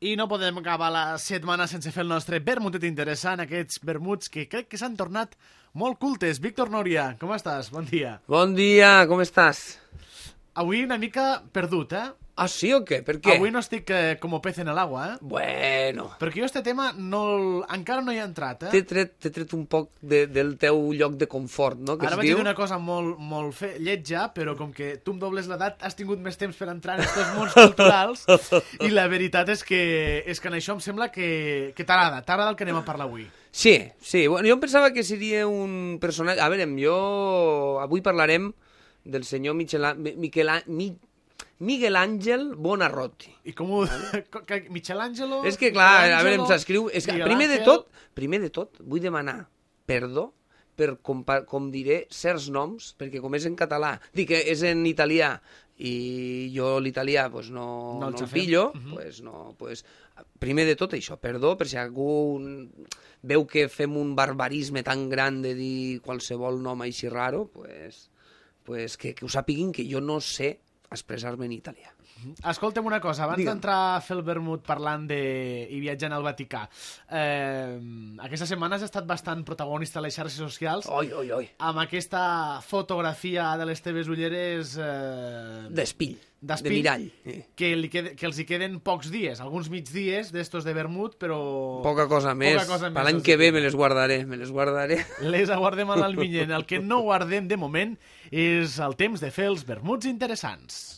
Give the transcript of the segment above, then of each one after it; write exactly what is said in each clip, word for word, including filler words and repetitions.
I no podem acabar la setmana sense fer el nostre vermutet interessant, aquests vermuts que crec que s'han tornat molt cultes. Víctor Núria, com estàs? Bon dia. Bon dia, com estàs? Avui una mica perdut, eh? Ah, sí o què? Per què? Avui no estic eh, com pez en l'agua, eh? Bueno. Perquè jo este tema no el... encara no hi ha entrat, eh? T'he tret, t'he tret un poc de, del teu lloc de confort, no? Que Ara es vaig diu... dir una cosa molt, molt fe... lletja, però com que tu em dobles l'edat, has tingut més temps per entrar en aquests mons culturals, i la veritat és que, és que en això em sembla que, que t'agrada, t'agrada el que anem a parlar avui. Sí, sí. Bueno, jo em pensava que seria un personatge... A veure, jo... Avui parlarem del senyor Michel... Miquel... Mi... Miguel Ángel Buonarroti. I com ho... Michelangelo... És que, clar, a veure, em s'escriu... És que, primer de tot, primer de tot, vull demanar perdó per, com, com diré, certs noms, perquè com és en català, dic que és en italià, i jo l'italià pues, no, no, no el pillo, uh -huh. pues, no, pues, primer de tot això, perdó, per si algú veu que fem un barbarisme tan gran de dir qualsevol nom així raro, pues, pues, que, que ho sàpiguin que jo no sé expressar-me en italià. Escolta'm una cosa, abans d'entrar a fer el vermut parlant de... i viatjant al Vaticà, eh, aquesta setmana has estat bastant protagonista a les xarxes socials oi, oi, oi. amb aquesta fotografia de les teves ulleres... Eh, D'espill, de mirall. Eh. Que, li quede, que els hi queden pocs dies, alguns migdies d'estos de vermut, però... Poca cosa més, per l'any que ve me les guardaré, me les guardaré. Les aguardem a l'alminyent. El que no guardem de moment és el temps de fer els vermuts interessants.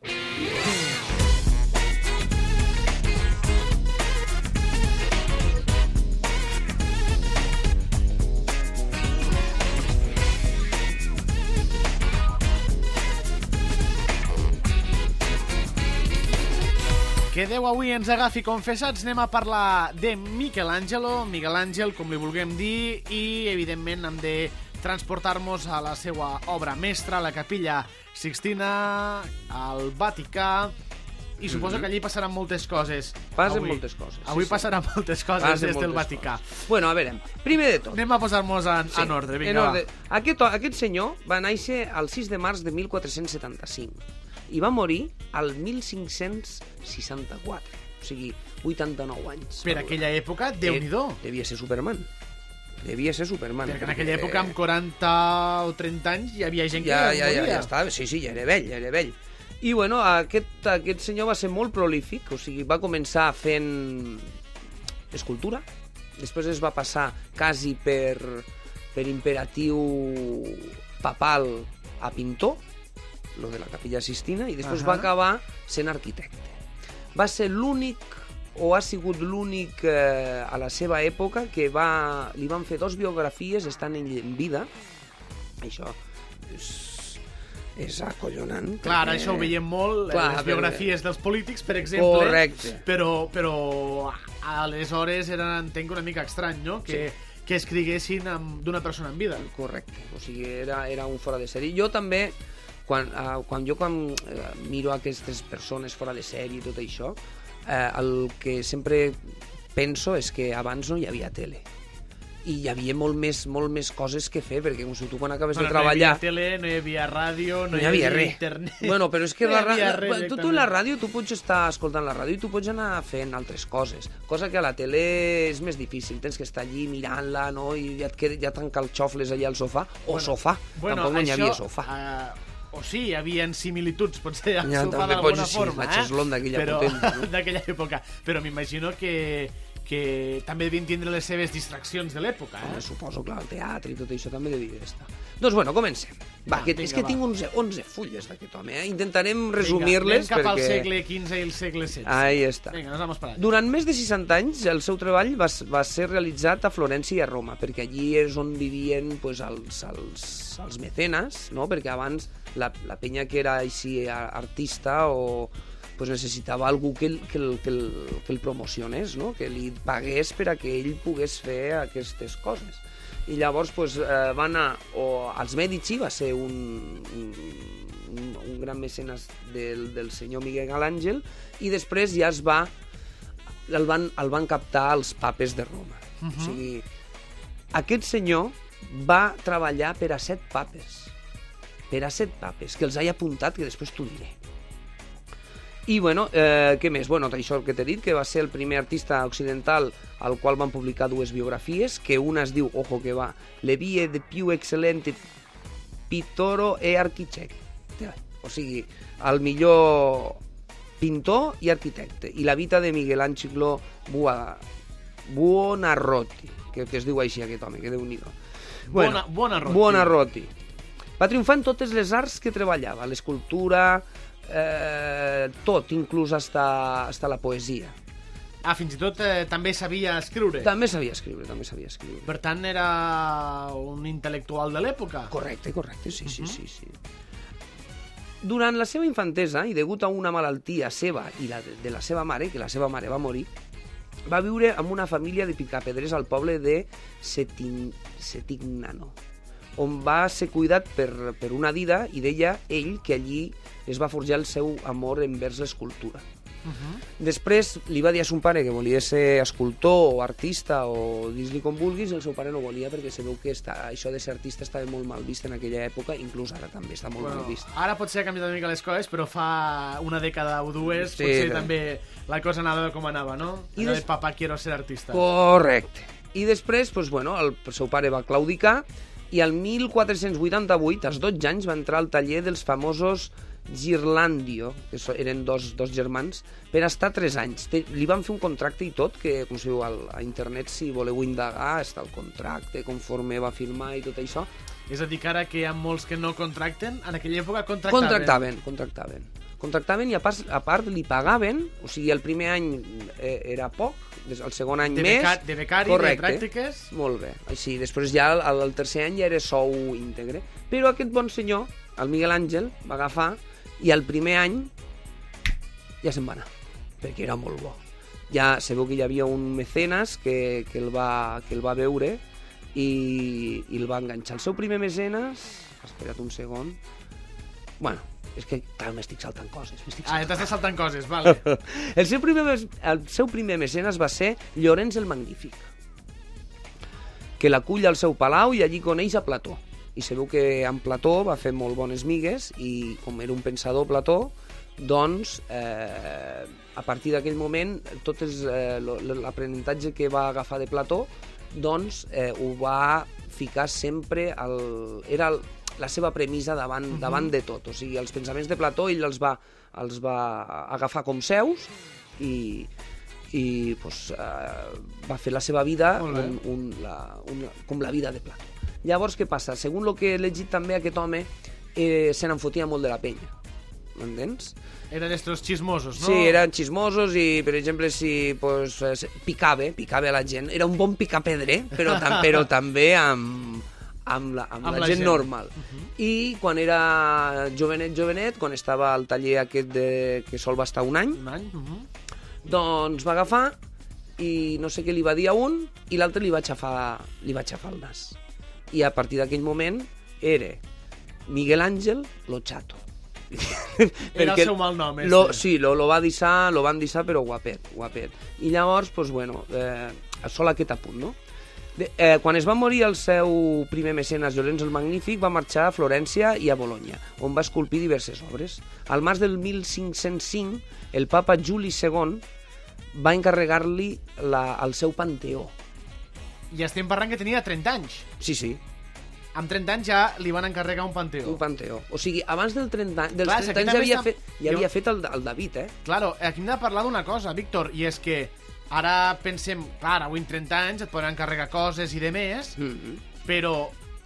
Que Déu avui ens agafi confessats, anem a parlar de Michelangelo, Miguel Àngel, com li vulguem dir, i evidentment hem de transportar-nos a la seva obra mestra, la Capilla Sixtina, al Vaticà, i suposo que allí passaran moltes coses. Passen avui, moltes coses. Avui sí, passaran sí. moltes coses Passen des del moltes Vaticà. Coses. Bueno, a veure, primer de tot... Anem a posar-nos en, sí, en ordre, vinga, en ordre. va. Aquest, aquest senyor va néixer el sis de març de mil quatre-cents setanta-cinc i va morir al mil cinc-cents seixanta-quatre, o sigui, vuitanta-nou anys. Per aquella època, Déu-n'hi-do. Devia ser Superman. Devia ser Superman. Perquè en aquella època, amb quaranta o trenta anys, hi havia gent que ja, ja, moria. Ja, ja estava, sí, sí, ja era vell, ja era vell. I, bueno, aquest, aquest senyor va ser molt prolífic, o sigui, va començar fent escultura, després es va passar quasi per, per imperatiu papal a pintor, lo de la Capilla Sixtina, i després uh -huh. va acabar sent arquitecte. Va ser l'únic, o ha sigut l'únic eh, a la seva època, que va, li van fer dos biografies estant en, en vida. Això és, és acollonant. Clar, perquè... això ho veiem molt, Clar, les biografies però... dels polítics, per exemple. Correcte. Però, però aleshores era, entenc, una mica estrany, no?, que... Sí. que escriguessin d'una persona en vida. Correcte, o sigui, era, era un fora de sèrie. Jo també, quan, uh, quan jo quan uh, miro aquestes persones fora de sèrie i tot això, uh, el que sempre penso és que abans no hi havia tele. I hi havia molt més, molt més coses que fer, perquè com si tu quan acabes bueno, de treballar... No hi havia tele, no hi havia ràdio, no, no hi havia, havia res. internet... Bueno, però és que no la ràdio... Tu, tu en la ràdio, tu pots estar escoltant la ràdio i tu pots anar fent altres coses, cosa que a la tele és més difícil, tens que estar allí mirant-la, no?, i ja et, queda, ja t'encalxofles allà al sofà, o bueno, sofà, bueno, tampoc no això, hi havia sofà. Uh, o sí, hi havia similituds, potser, al ja, sofà d'alguna sí, forma, eh? La xeslon d'aquella però, potent, no? d'aquella època. Però m'imagino que... que també devien tindre les seves distraccions de l'època, eh? Home, suposo, clar, el teatre i tot això també devia estar. Doncs, bueno, comencem. Va, va que, vinga, és que va. Tinc onze, onze fulles d'aquest home, eh? Intentarem resumir-les vinga, anem cap perquè... al segle quinze i el segle setze. Ahí està. Vinga, nos vamos para allà. Durant més de seixanta anys, el seu treball va, va ser realitzat a Florència i a Roma, perquè allí és on vivien pues, els, els, els mecenes, no?, perquè abans la, la penya que era així artista o... pues necessitava algú que el, que, el, que, el, que el promocionés, no?, que li pagués per a que ell pogués fer aquestes coses. I llavors pues, eh, va anar, o als Medici va ser un, un, un gran mecenes del, del senyor Miguel Àngel, i després ja es va, el van, el van captar els papes de Roma. Uh -huh. O sigui, aquest senyor va treballar per a set papes, per a set papes, que els he apuntat, que després t'ho diré. I, bueno, eh, què més? Bueno, això que t'he dit, que va ser el primer artista occidental al qual van publicar dues biografies, que una es diu, ojo que va, Le vie de più excellente pittore e architecte. O sigui, el millor pintor i arquitecte. I la vita de Michelangelo Bua... Buonarroti, que, que es diu així aquest home, que Déu-n'hi-do. Bueno, Buonarroti. Buonarroti. Va triomfar en totes les arts que treballava, l'escultura, eh, tot, inclús hasta, hasta la poesia. Ah, fins i tot eh, també sabia escriure. També sabia escriure, també sabia escriure. Per tant, era un intel·lectual de l'època. Correcte, correcte, sí, sí, uh-huh. sí, sí. Durant la seva infantesa, i degut a una malaltia seva i la de, de la seva mare, que la seva mare va morir, va viure amb una família de picapedrers al poble de Setin... Setignano, on va ser cuidat per, per una dida, i deia ell que allí es va forjar el seu amor envers l'escultura. Uh-huh. Després li va dir a son pare que volia ser escultor o artista o dir-li com vulguis, i el seu pare no volia perquè sabeu que està, això de ser artista estava molt mal vist en aquella època, inclús ara també està molt bueno, mal vist. Ara potser ha canviat una mica les coses, però fa una dècada o dues sí, potser que... també la cosa anava com anava, no? I des... de papà quiero ser artista. Correcte. I després, doncs, bueno, el seu pare va claudicar i el mil quatre-cents vuitanta-vuit, als dotze anys, va entrar al taller dels famosos Ghirlandaio, que eren dos, dos germans, per estar tres anys. Li van fer un contracte i tot, que, com si diu, a internet, si voleu indagar, està el contracte, conforme va firmar i tot això. És a dir, que ara que hi ha molts que no contracten, en aquella època contractaven. Contractaven, contractaven. Contractaven i a part, a part li pagaven, o sigui, el primer any eh, era poc, el segon any de més... Beca, de becari, correcte, de pràctiques... Molt bé. Així, després ja el, el tercer any ja era sou íntegre. Però aquest bon senyor, el Miguel Àngel, va agafar i el primer any ja se'n va anar, perquè era molt bo. Ja sabeu que hi havia un mecenes que, que, el, va, que el va veure i, i el va enganxar. El seu primer mecenes... Espera't un segon... Bueno, és que, clar, m'estic saltant coses. Saltant ah, t'estàs saltant coses, vale. el, seu primer, el seu primer mecenes va ser Llorenç el Magnífic, que l'acull al seu palau i allí coneix a Plató. I sabeu que amb Plató va fer molt bones migues i, com era un pensador Plató, doncs, eh, a partir d'aquell moment, tot eh, l'aprenentatge que va agafar de Plató, doncs, eh, ho va ficar sempre... Al, era el, la seva premissa davant, uh-huh. davant de tot. O sigui, els pensaments de Plató ell els va, els va agafar com seus i, i pues, eh, va fer la seva vida un, un, la, un, com la vida de Plató. Llavors, què passa? Segons el que he llegit també, aquest home eh, se n'enfotia molt de la penya. M'entens? Eren estos xismosos, no? Sí, eren xismosos i, per exemple, si pues, picava, picava a la gent. Era un bon picapedrer, però, tam però també amb, amb la, amb amb la, la gent, gent normal. Uh-huh. I quan era jovenet, jovenet, quan estava al taller aquest de, que sol va estar un any, un any? Uh-huh. doncs va agafar i no sé què li va dir a un i l'altre li va xafar, li va xafar el nas. I a partir d'aquell moment era Miguel Ángel lo chato. Era el seu mal nom, este. Lo, sí, lo, lo va dissar, lo van dissar, però guapet, guapet. I llavors, pues, bueno, eh, sol aquest apunt, no? De, eh, quan es va morir el seu primer mecenes, Llorenç el Magnífic, va marxar a Florència i a Bologna, on va esculpir diverses obres. Al març del mil cinc-cents cinc, el papa Juli segon va encarregar-li el seu panteó. I estem parlant que tenia trenta anys. Sí, sí. Amb trenta anys ja li van encarregar un panteó. Un panteó. O sigui, abans del trenta, dels Clar, trenta anys ja havia, està... fet, ja havia fet el, el David, eh? Claro, aquí hem de parlar d'una cosa, Víctor, i és que ara pensem, clar, avui en trenta anys et poden encarregar coses i de més, mm-hmm. però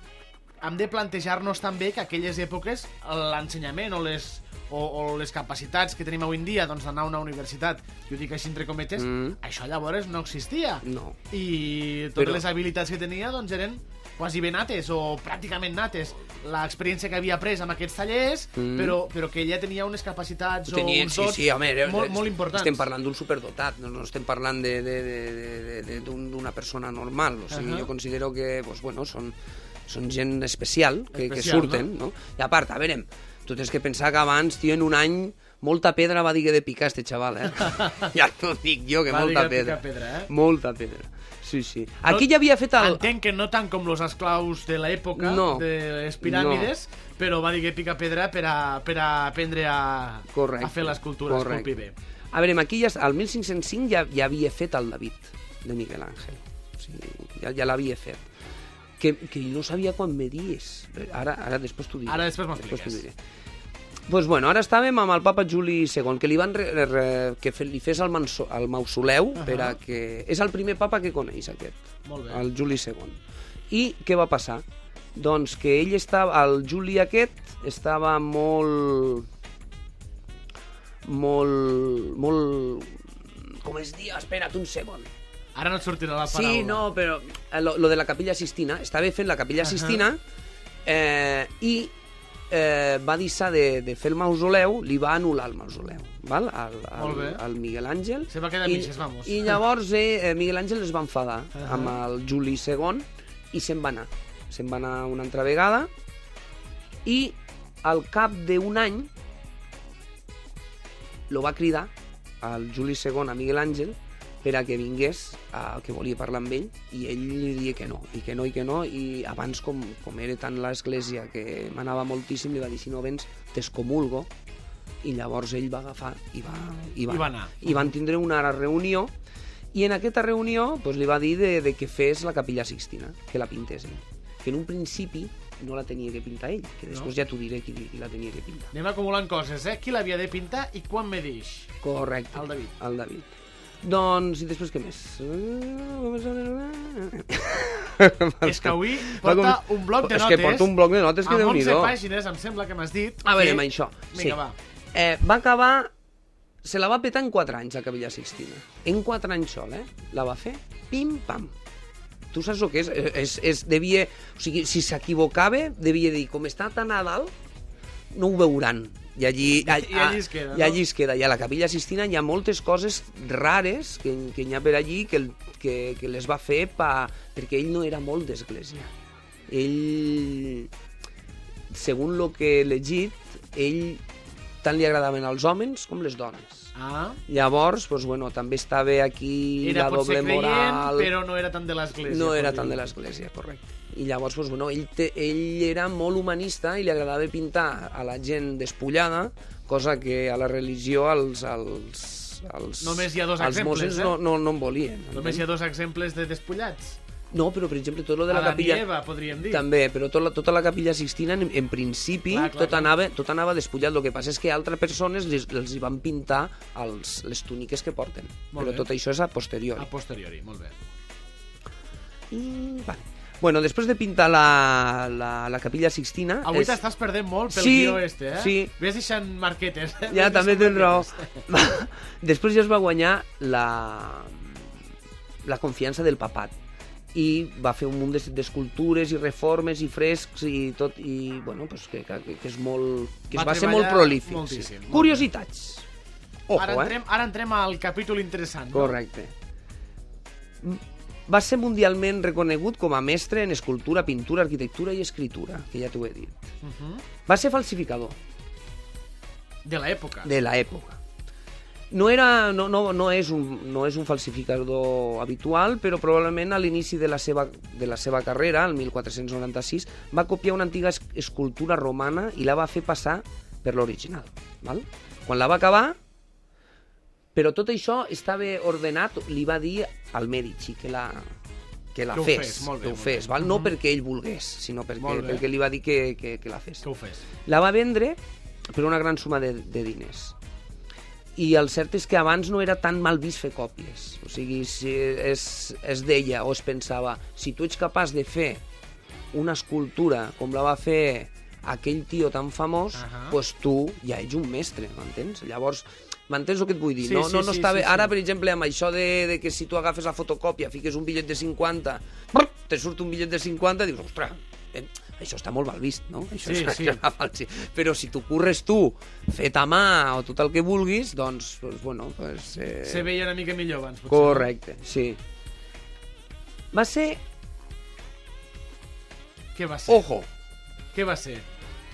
hem de plantejar-nos també que aquelles èpoques l'ensenyament o les... O, o les capacitats que tenim avui en dia doncs d'anar a una universitat, jo dic així entre cometes, mm. això llavors no existia. No. I totes Però... les habilitats que tenia doncs eren quasi ben nates o pràcticament nates. L'experiència que havia après amb aquests tallers, mm. però, però que ella tenia unes capacitats tenia, o uns dots sí, sí, home, molt, molt importants. Estem parlant d'un superdotat, no, no estem parlant d'una persona normal. O sigui, uh-huh. jo considero que pues, bueno, són, són gent especial, que, especial, que surten, no? no? I a part, a veure, tu tens que pensar que abans, tio, en un any Molta pedra va dir que de picar este xaval, eh? Ja t'ho dic jo, que Va dir molta que pedra. pica pedra, eh? Molta pedra. Sí, sí. Aquí ja havia fet el... Entenc que no tant com los esclaus de l'època, No. de les piràmides, però va dir que pica pedra per a, per a aprendre a, Correcte, a fer l'escultura, correcte. esculpir bé. A veure, aquí ja, al mil cinc-cents cinc ja, ja havia fet el David, de Miguel Ángel. O sigui, ja, ja l'havia fet. Que, que no sabia quan medies. Ara, ara després t'ho diré. Ara després t'ho m'expliques. diré. Pues bueno, ara estàvem amb el papa Juli segon, que li van re, re, que fe, li fes el, manso, el mausoleu, uh -huh. per a que... És el primer papa que coneix, aquest, Molt bé. el Juli segon. I què va passar? Doncs que ell estava... El Juli aquest estava molt... Molt... Molt... Com es diu? Espera't un segon. Ara no et sortirà la paraula. Sí, no, però lo, lo de la capella Sistina, estava fent la capella Sistina, eh, i eh, va deixar de, de fer el mausoleu, li va anul·lar el mausoleu, val? Al, al, al Miguel Àngel. Se va quedar I, mitges, vamos. I llavors eh, Miguel Àngel es va enfadar Uh -huh. amb el Juli segon i se'n va anar. Se'n va anar una altra vegada i al cap d'un any lo va cridar al Juli segon a Miguel Àngel per a que vingués, a, que volia parlar amb ell, i ell li dia que no, i que no, i que no, i abans, com, com era tant l'església que manava moltíssim, li va dir, si no vens, t'excomulgo, i llavors ell va agafar i va, i va, I va anar. I van tindre una reunió, i en aquesta reunió pues, li va dir de, de que fes la capella Sixtina, que la pintés ell. Que en un principi no la tenia que pintar ell, que després no? Ja t'ho diré qui, qui la tenia que pintar. Anem acumulant coses, eh? Qui l'havia de pintar i quan me deix? Correcte. El David. El David. Doncs, i després què més? És que avui porta un bloc de és notes. que porta un bloc de notes que amb Déu-n'hi-do. onze pàgines, em sembla que m'has dit. A veure, que... amb això. Vinga, Sí. va. Eh, va acabar... Se la va petar en quatre anys, la capella Sixtina. En quatre anys sol, eh? La va fer pim-pam. Tu saps el que és? és, és devia, o sigui, si s'equivocava, devia dir, com està tan a dalt, no ho veuran. I allí, a, I allí es queda, I allí es queda. I a la capella Sixtina hi ha moltes coses rares que, que hi ha per allí que, que, que les va fer pa, perquè ell no era molt d'església. Ell, segons el que he llegit, ell tant li agradaven els homes com les dones. Ah. Llavors, doncs, bueno, també estava aquí Era la doble potser creient, moral... però no era tant de l'església. No era podríem tant de dir. l'església, correcte. I llavors, doncs, bueno, ell, te, ell era molt humanista i li agradava pintar a la gent despullada, cosa que a la religió els... els, els Només hi ha dos els exemples, mossos eh? no, no, no en volien. Només hi ha dos exemples de despullats. No, però, per exemple, tot lo de la Adam capella... i Eva, podríem dir. També, però tot la, tota la capella Sixtina, en, en principi, Clar, clar, tot, clar. anava, tot anava despullat. El que passa és que altres persones els, els hi van pintar els, les túniques que porten. Molt Però bé. tot això és a posteriori. A posteriori, molt bé. I, vale. Bueno, després de pintar la, la, la capella Sixtina... Avui és... t'estàs perdent molt pel Sí, guió este, eh? sí. Ves deixant marquetes. Eh? Ja, Ves també deixant tens raó. marquetes. Després ja es va guanyar la, la confiança del papat i va fer un munt d'es- d'escultures i reformes i frescs i tot, i bueno, pues que, que, que és molt... que Va es va ser treballar molt prolífic. moltíssim, molt Curiositats. Ojo, ara, eh? entrem, ara entrem al capítol interessant. No? Correcte. Va ser mundialment reconegut com a mestre en escultura, pintura, arquitectura i escritura, que ja t'ho he dit. Uh -huh. Va ser falsificador De l'època. de l'època. No, era, no, no, no, és un, no és un falsificador habitual, però probablement a l'inici de, la seva, de la seva carrera, el mil quatre-cents noranta-sis, va copiar una antiga es- escultura romana i la va fer passar per l'original. Val? Quan la va acabar, però tot això estava ordenat, li va dir al Mèdici que la, que la Que ho fes, fes, molt bé, que ho molt fes, bé. val? No Mhm. perquè ell volgués, sinó perquè, Molt bé. perquè li va dir que, que, que la fes. Que ho fes. La va vendre per una gran suma de, de diners. I el cert és que abans no era tan mal vist fer còpies. O sigui, si es, es deia o es pensava, si tu ets capaç de fer una escultura com la va fer aquell tio tan famós, Ahà. pues tu ja ets un mestre, m'entens? Llavors, m'entens el que et vull dir? Sí, no, sí, no, no sí, estava... sí, sí. Ara, per exemple, amb això de, de que si tu agafes la fotocòpia, fiques un bitllet de cinquanta, brr, te surt un bitllet de cinquanta, dius, ostres, eh, això està molt mal vist, no? Això Sí, és, sí. això és falsi. Però si tu curres tu, fet a mà o tot el que vulguis, doncs, doncs bueno, pues, eh... Se veia una mica millor abans, potser. Correcte, sí. Va ser... Què va ser? Ojo, Què va ser?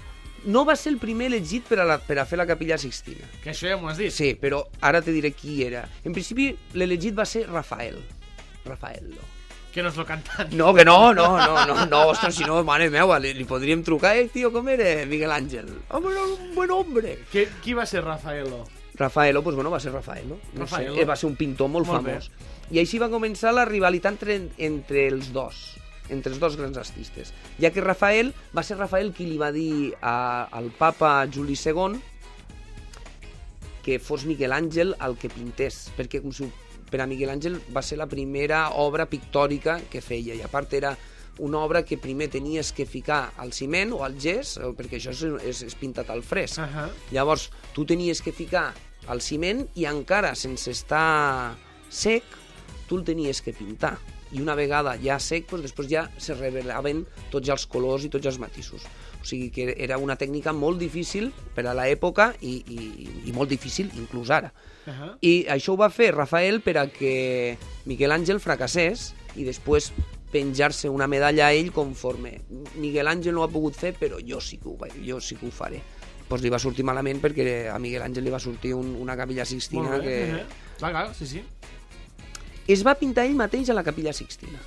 no va ser el primer elegit per a, la, per a fer la Capella Sixtina. Que això ja m'ho has dit. Sí, però ara te diré qui era. En principi, l'elegit va ser Rafael. Rafaello. Que no és el cantant. No, que no, no, no, no, no, ostres, si no, mare meva, li, li podríem trucar, eh, tio, com era Miguel Ángel? Home, era un buen hombre. Que, qui va ser Rafaelo? Rafaelo, pues bueno, va ser Rafaelo. No Rafaelo. Sé, va ser un pintor molt, Molt famós. I així va començar la rivalitat entre, entre els dos, entre els dos grans artistes. Ja que Rafael, va ser Rafael qui li va dir a, al papa Juli segon que fos Miguel Àngel el que pintés, perquè com si, per a Miguel Àngel va ser la primera obra pictòrica que feia, i a part era una obra que primer tenies que ficar al ciment o al gès, perquè això és, és, és pintat al fresc. Uh -huh. Llavors, tu tenies que ficar al ciment i encara sense estar sec, tu el tenies que pintar. I una vegada ja sec, doncs després ja se revelaven tots els colors i tots els matisos. O sigui que era una tècnica molt difícil per a l'època i, i, i molt difícil inclús ara. Uh -huh. I això ho va fer Rafael per a que Miguel Àngel fracassés i després penjar-se una medalla a ell conforme Miguel Àngel no ho ha pogut fer, però jo sí que ho, jo sí que ho faré. Pues li va sortir malament perquè a Miguel Àngel li va sortir un, una Capella Sixtina que... Uh -huh. Clar, clar, sí, sí. Es va pintar ell mateix a la Capella Sixtina.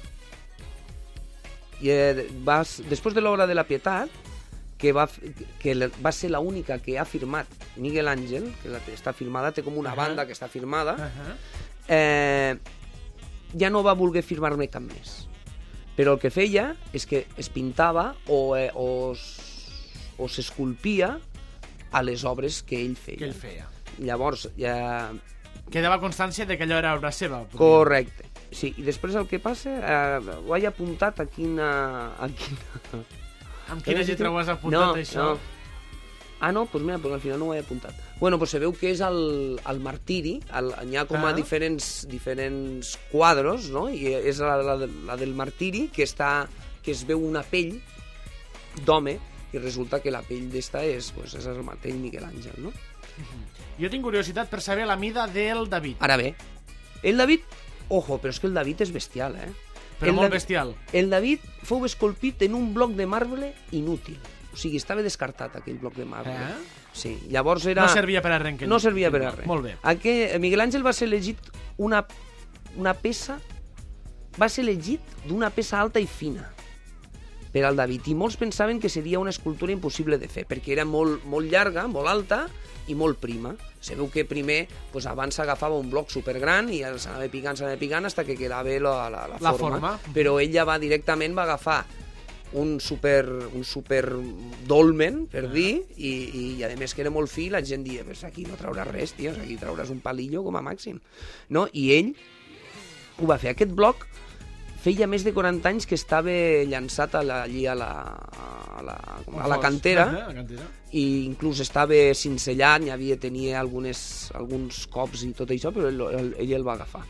I eh, va, després de l'obra de la Pietat, que va, que va ser l'única que ha firmat Miguel Àngel, que la, està firmada, té com una uh -huh. banda que està firmada, uh -huh. eh, ja no va voler firmar-me cap més. Però el que feia és que es pintava o, eh, o, o s'esculpia a les obres que ell feia. Que ell feia. Llavors, ja... Quedava constància de que allò era obra seva. Podria. Correcte. Sí, i després el que passa, eh, ho he apuntat a quina... A quina... Amb quina lletra ho has apuntat, no, això? No. Ah, no? Doncs pues mira, pues al final no ho he apuntat. Bueno, pues se veu que és el, el martiri, el, hi ha com a ah. diferents, diferents quadros, no? I és la, la, la del martiri, que, està, que es veu una pell d'home, i resulta que la pell d'esta és, pues, és el mateix Miguel Àngel, no? Jo tinc curiositat per saber la mida del David. Ara bé, el David, ojo, però és que el David és bestial, eh? Però el molt David, bestial. El David fou esculpit en un bloc de marbre inútil. O sigui, estava descartat aquell bloc de marbre. Eh? Sí, llavors era... No servia per a res. No servia per a res. Molt bé. Aquest, Miguel Àngel va ser elegit una, una peça... Va ser elegit d'una peça alta i fina per al David, i molts pensaven que seria una escultura impossible de fer, perquè era molt, molt llarga, molt alta i molt prima. Se veu que primer, pues, abans s'agafava un bloc supergran i s'anava picant, s'anava picant, fins que quedava la, la, la, la forma. forma. Però ella va directament va agafar un super, un super dolmen, per dir, i, i a més que era molt fi, la gent dia, pues aquí no trauràs res, tio, aquí trauràs un palillo com a màxim. No? I ell ho va fer. Aquest bloc feia més de quaranta anys que estava llançat a la, allí a la, a la, a la cantera, uh -huh, i inclús estava cincellant, hi havia, tenia algunes, alguns cops i tot això, però ell, ell, ell el va agafar.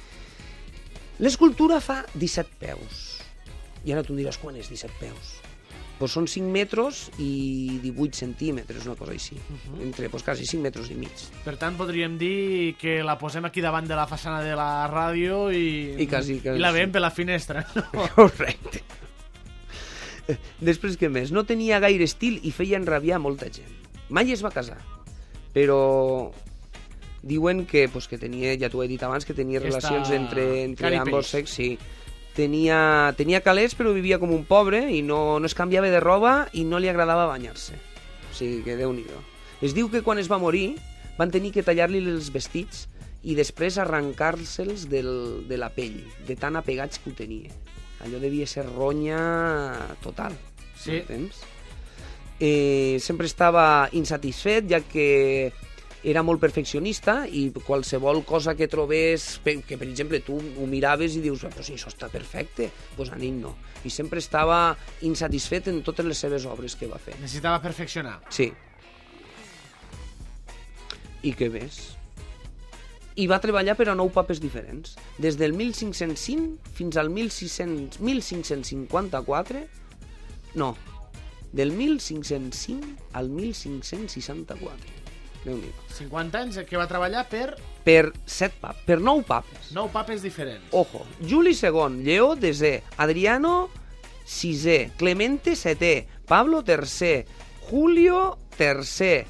L'escultura fa disset peus. I ara tu diràs, quan és disset peus? Pues són cinc metres i divuit centímetres, una cosa així. Uh -huh. Entre, pues, quasi cinc metres i mig. Per tant, podríem dir que la posem aquí davant de la façana de la ràdio i, I, quasi, quasi, i la veiem sí. per la finestra. No? Correcte. Després, què més? No tenia gaire estil i feia enrabiar molta gent. Mai es va casar, però diuen que, pues, que tenia, ja t'ho he dit abans, que tenia que relacions entre, entre ambos sexes, sí. Tenia, tenia calés, però vivia com un pobre i no, no es canviava de roba i no li agradava banyar-se. O sigui que Déu-n'hi-do. Es diu que quan es va morir van tenir que tallar-li els vestits i després arrencar-se'ls del, de la pell, de tan apegats que ho tenia. Allò devia ser ronya total. Sí. Entens? Eh, sempre estava insatisfet, ja que era molt perfeccionista i qualsevol cosa que trobés, que per exemple tu ho miraves i dius, però si això està perfecte, doncs a ell no. I sempre estava insatisfet en totes les seves obres que va fer. Necessitava perfeccionar. Sí. I què més? I va treballar per a nou papes diferents. Des del mil cinc-cents cinc fins al mil cinc-cents cinquanta-quatre... No, del mil cinc-cents cinc al mil cinc-cents seixanta-quatre. cinquanta anys que va treballar per... Per set papes, per nou papes. Nou papes diferents. Ojo, Juli segon, Lleó desè, Adriano sisè, Clemente setè, Pablo tercer, Julio tercer,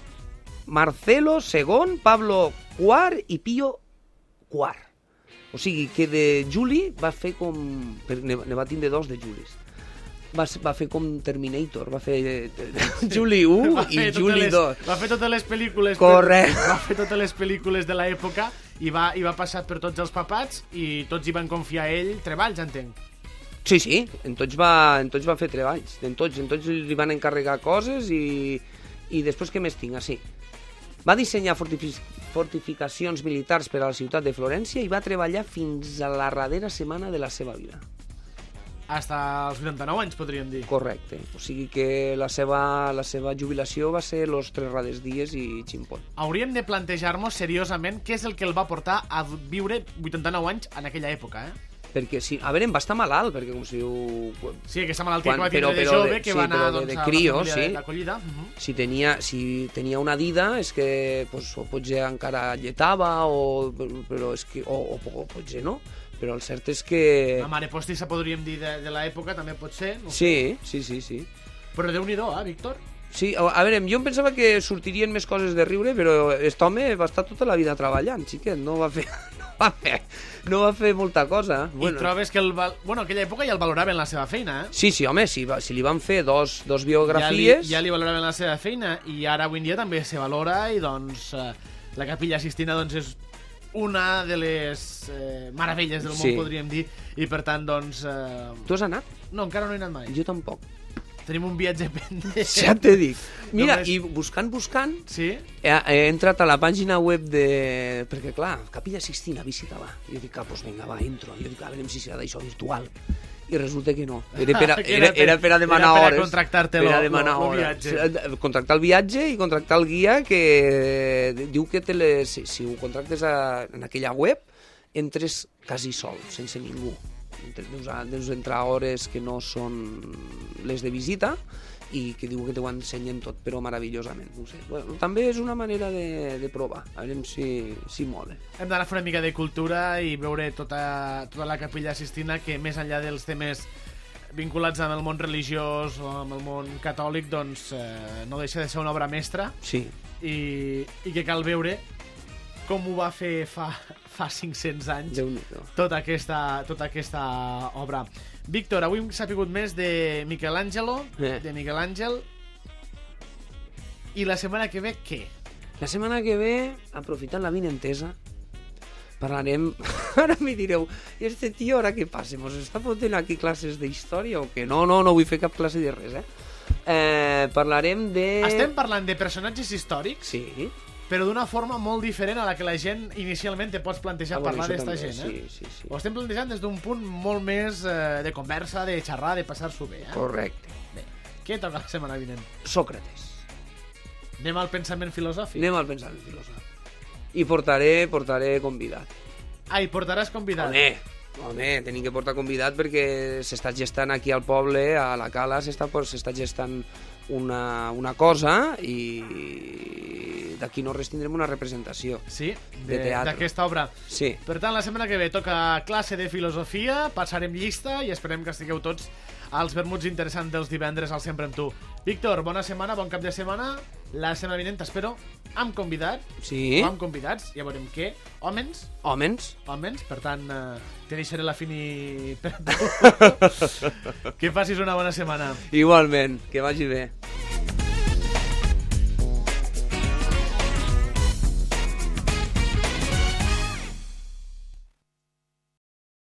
Marcelo segon, Pablo quart i Pío quart. O sigui que de Juli va fer com... Ne, ne va tindre dos de Julis. Va, va fer com Terminator, va fer Juli u i Juli dos. Va fer totes les pel·lícules... Correcte. Per, va fer totes les pel·lícules de l'època i va, i va passar per tots els papats i tots hi van confiar a ell treballs, entenc. Sí, sí, en tots va, en tots va fer treballs, en tots, en tots li van encarregar coses i, i després què més tinc? Ah, sí. Va dissenyar fortific fortificacions militars per a la ciutat de Florència i va treballar fins a la darrera setmana de la seva vida. Hasta els vuitanta-nou anys, podríem dir. Correcte. O sigui que la seva, la seva jubilació va ser los tres rades dies i ximpón. Hauríem de plantejar-nos seriosament què és el que el va portar a viure vuitanta-nou anys en aquella època, eh? Perquè, sí, a veure, em va estar malalt, perquè com si ho... Sí, aquesta malaltia Quan, que va tindre però, de però jove, de, que sí, va anar de, doncs, de a crio, la sí. d'acollida. Uh -huh. Si tenia, si tenia una dida, és que pues, o potser encara lletava, o, però és que, o, o, o potser no. Però el cert és que... La mare postissa, podríem dir, de, de l'època, també pot ser. No sí, sí, sí, sí. Però Déu-n'hi-do, eh, Víctor? Sí, a, a veure, jo em pensava que sortirien més coses de riure, però aquest home va estar tota la vida treballant, xiquet, no va fer... No va fer, no va fer molta cosa. I bueno. Trobes que el... Bueno, en aquella època ja el valoraven la seva feina, eh? Sí, sí, home, si, si li van fer dos, dos biografies... Ja li, ja li valoraven la seva feina i ara avui en dia també se valora i doncs eh, la Capella Sistina doncs és una de les eh, meravelles del món, sí. Podríem dir, i per tant, doncs... Eh... Tu has anat? No, encara no he anat mai. Jo tampoc. Tenim un viatge pendent. Ja t'he dit. Mira, Només... i buscant, buscant, sí? he, he entrat a la pàgina web de... Perquè, clar, Capella Sistina visitava. Jo dic, ah, doncs vinga, va, entro. Jo dic, a veure si serà d'això virtual. I resulta que no. Era per a, era, era per a demanar hores. Era per a contractar-te el viatge. Contractar el viatge i contractar el guia que diu que te les, si, si ho contractes a, en aquella web, entres quasi sol, sense ningú. Deus, deus entrar hores que no són les de visita i que diu que t'ho ensenyen tot, però meravellosament. No sé. Bueno, també és una manera de, de provar, a veure si, si mola. Hem d'anar a fer una mica de cultura i veure tota, tota la Capella Sistina, que més enllà dels temes vinculats amb el món religiós o amb el món catòlic, doncs eh, no deixa de ser una obra mestra. Sí. I, i que cal veure com ho va fer fa, fa cinc-cents anys tota aquesta, tota aquesta obra. Víctor, avui hem sapigut més de Miquel Àngelo, eh. de Miquel Àngel, i la setmana que ve, què? La setmana que ve, aprofitant la vinentesa, parlarem... Ara m'hi direu, i este tio ara què passa? Mos està fotent aquí classes d'història o què? No, no, no vull fer cap classe de res, eh? eh parlarem de... Estem parlant de personatges històrics? Sí. Però d'una forma molt diferent a la que la gent inicialment te pots plantejar ah, bueno, parlar d'esta gent, eh? Sí, sí, sí. Ho estem plantejant des d'un punt molt més eh, de conversa, de xerrar, de passar-s'ho bé, eh? Correcte. Bé, què toca la setmana vinent? Sòcrates. Anem al pensament filosòfic? Anem al pensament filosòfic. I portaré, portaré convidat. Ah, i portaràs convidat? Home, home, tenim que portar convidat perquè s'està gestant aquí al poble, a la Cala, s'està gestant una, una cosa i d'aquí no res tindrem una representació. Sí, de teatre. D'aquesta obra. Sí. Per tant, la setmana que ve toca classe de filosofia, passarem llista i esperem que estigueu tots als vermuts interessants dels divendres al Sempre amb tu. Víctor, bona setmana, bon cap de setmana. La setmana vinent t'espero amb convidat. Sí. O amb convidats, ja veurem què. Hòmens. Hòmens. Hòmens, per tant, eh, te deixaré la fini per tu. Que passis una bona setmana. Igualment, que vagi bé.